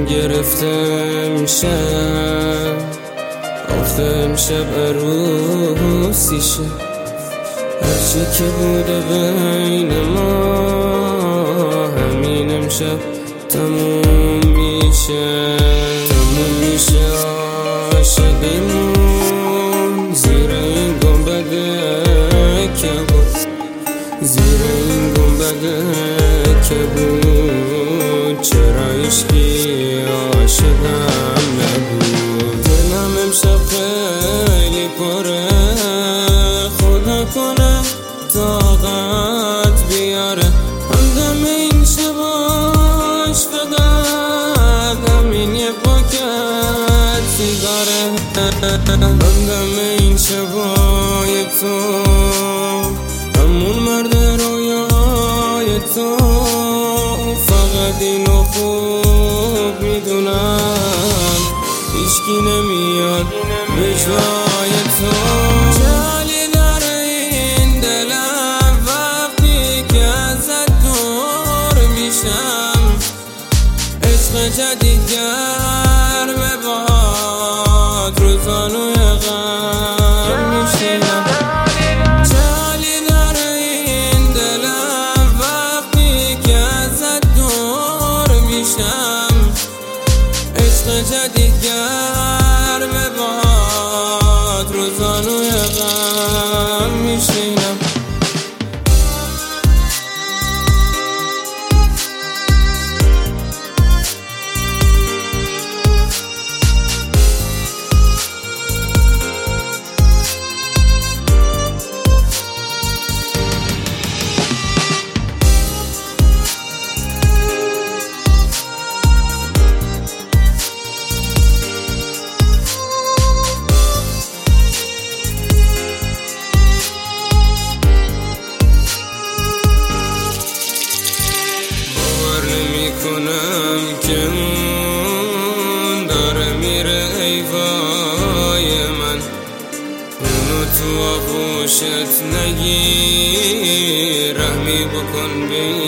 گرفته امشب، آخه امشب عروسیشه. هرچی که بوده بین ما همین امشب تموم میشه. عاشقیمون زیر این گنبده که بود، زیر این گنبده که بود. چرا هیچکی عاشقم نبود؟ دلم امشب خیلی پره، خدا کنه طاقت بیاره. همدم این شباش فقط همین یه پاکت سیگاره. همدم این شبای تو، همون مرد رویای تو، فقط اینو خوب میدونم هیچکی نمیاد به جای تو. جالی داره این دلم وقتی که ازت دور میشم. عشق جدید گرمه باد رو زانوی غم میشینم. جالی داره این دلم وقتی که ازت دور میشم. عشق جدید گرمه باد رو زانوی غم میشینم. کنم که اون داره میره ای وای من. اونو تو آغوشت نگیر، رحمی بکن به